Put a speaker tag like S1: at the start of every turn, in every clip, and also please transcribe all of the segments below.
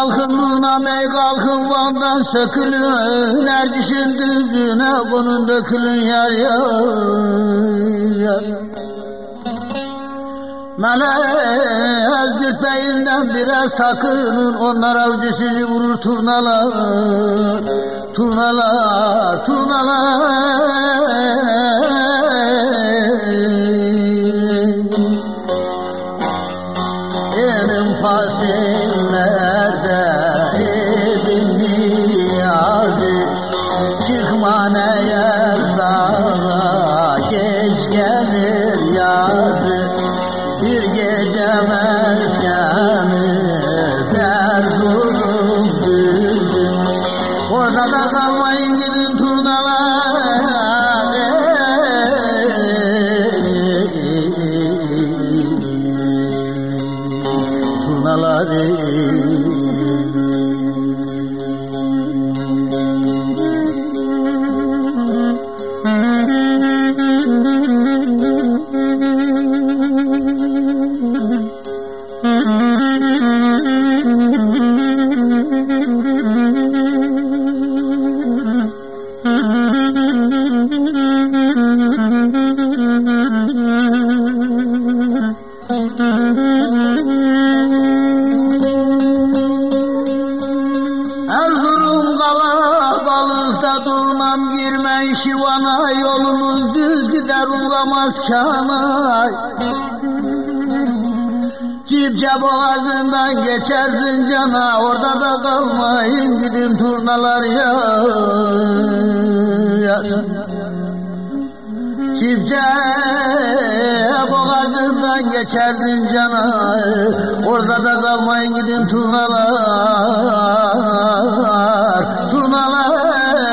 S1: kalkın Mey kalkın Van'dan sökülün, Erciş'in düzüne konun dökülün yar yar. Melez dürtmeyinden bire sakının, onlar avcı sizi vurur turnalar, turnalar, turnalar. Benim fasillerde edin niyazi, çıkma ne yer dağa, geç gelir yazı. Bir gece meskeni Erzurum düzdü, orada da kalmayın gidin turnalar. Turnalar. Erzurum kalabalıkta durmam, girmen şivana, yolunuz düz gider uğramaz kana. Cipce boğazından geçer Zincan'a, orada da kalmayın gidin turnalar ya. Çiftçe boğazından geçer Zincan'a, orada da kalmayın gidin turnalar, turnalar.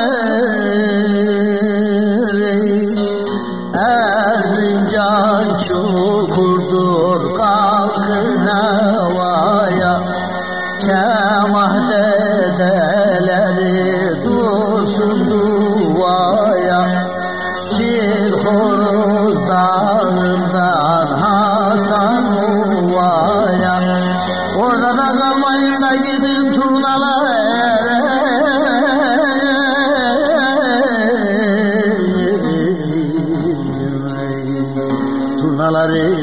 S1: Erzincan çukurdur, kalkın havaya, kemah dedeleri dursun duvaya. Çilhoruz dağından Hasan Ova'ya, orada da kalmayın da gidin turnalar. Turnaları.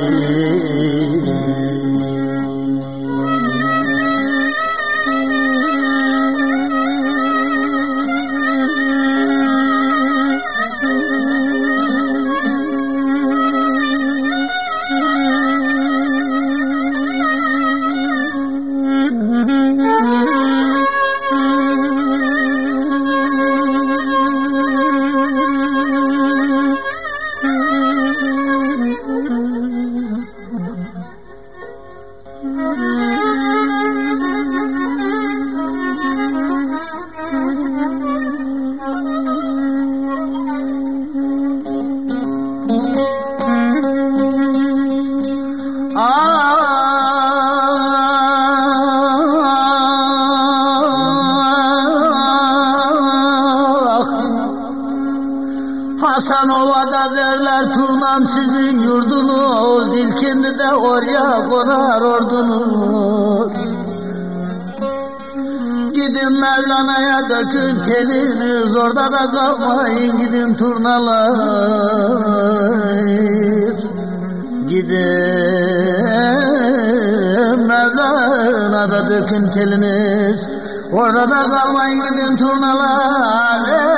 S1: Hasan Ova'da derler turnam sizin yurdunuz, ilkindi de oraya konar ordunuz. Gidin Mevlana'ya dökün teliniz, orada da kalmayın gidin turnalar. Gidin Mevlana'da dökün teliniz, orada da kalmayın gidin turnalar.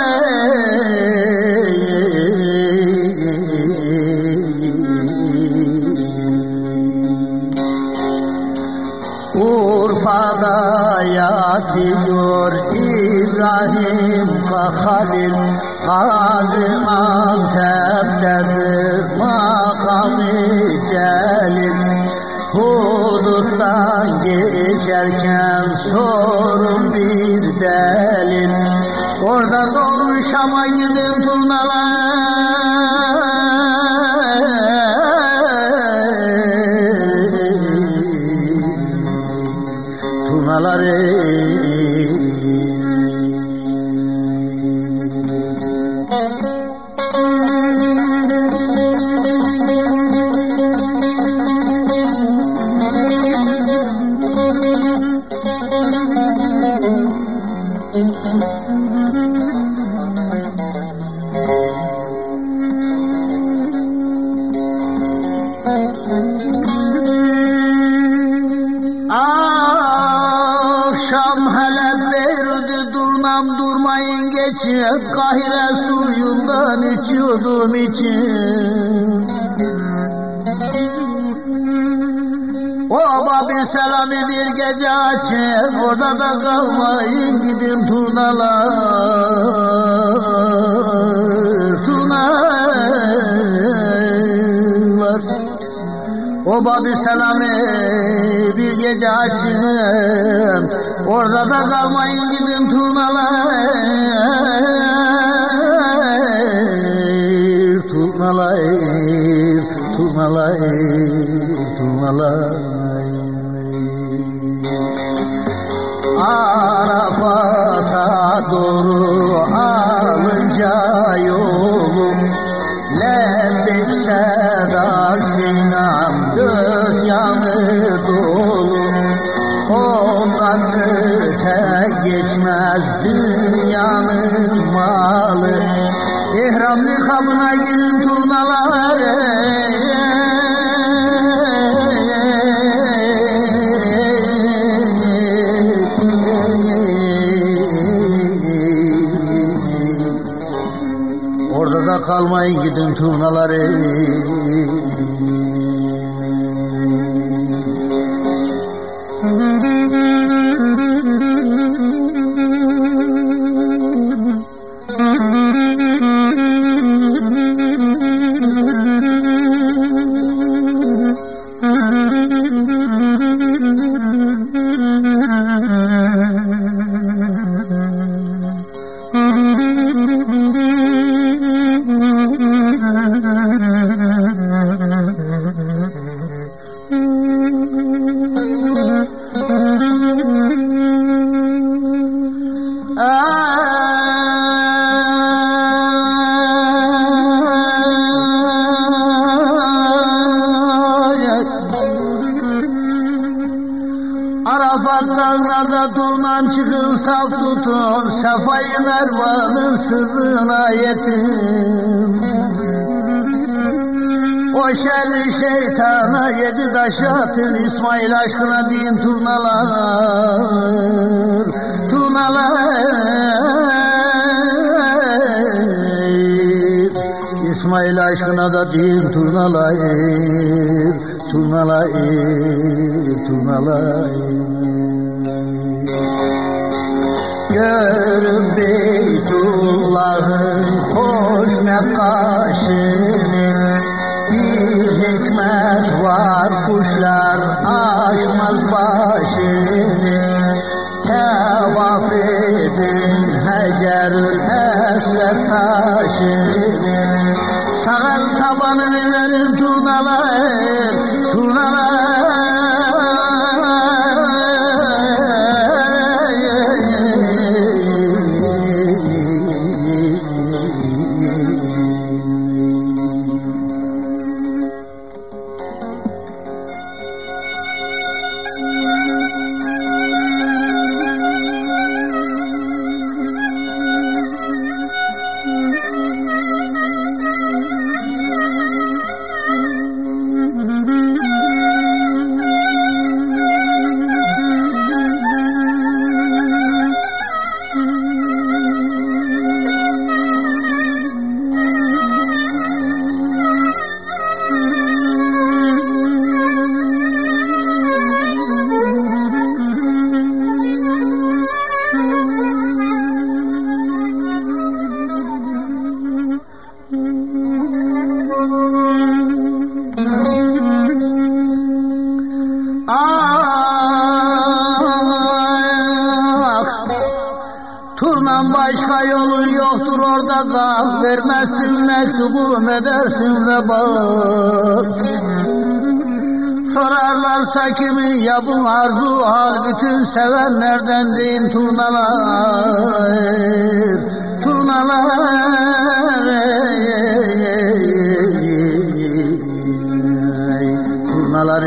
S1: Urfa'da yatıyor İbrahim Halil, Gaziantep'tedir makam-ı celil. Huduttan geçerken sorun bir delil, oradan doğru Şam'a gidin turnalar. Turnaları. Akşam hele verdi durnam durmayın geçip Kahire suyundan içiyordum için. Oba bir selamı bir gece açın, orada da kalmayın gidin turnalar, turnalar. Oba bir selamı bir gece açın, orada da kalmayın gidin turnalar, turnalar, turnalar, turnalar. Arafat'a doğru alınca yolum Lebbek Seda Sinan dört yanı dolu Ondan öte geçmez dünyanın malı İhramlı kabına girin turnalar Orada da kalmayın gidin turnaları Arafat dağlarda turnam çıkın saf tutun Sefayı Mervan'ın sırrına yetin O şerri şeytana yedi taş atın İsmail aşkına din turnalar Turnalar İsmail aşkına da din turnalar Turnalar Turnalar Görün Beytullah'ın hoş nekaşını Bir hikmet var kuşlar aşmaz başını Tevaf edin Hacerül Esved taşını Sağal tabanını verin turnalar Turnalar Turnam başka yolun yoktur orada kal Vermezsin mektubu edersin vebal Sorarlarsa kimin ya bu arzu hal Bütün sevenlerden deyin turnalar Turnalar Turnalar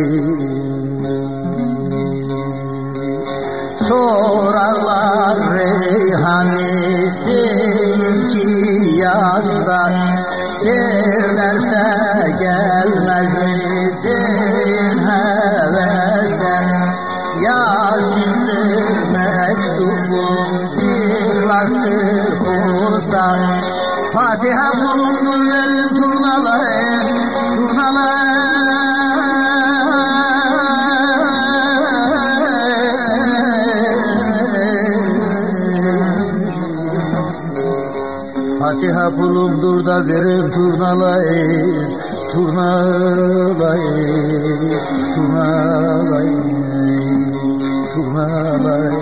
S1: Sorarlar hani değil ki yazda derlerse gelmez mi deyin hevesler. Yasin'dir mektubum, İhlastır usta. Fatiha bulundur verin turnalar, turnalar. Fatiha bulundur da verin turnalar, turnalar, turnalar, turnalar.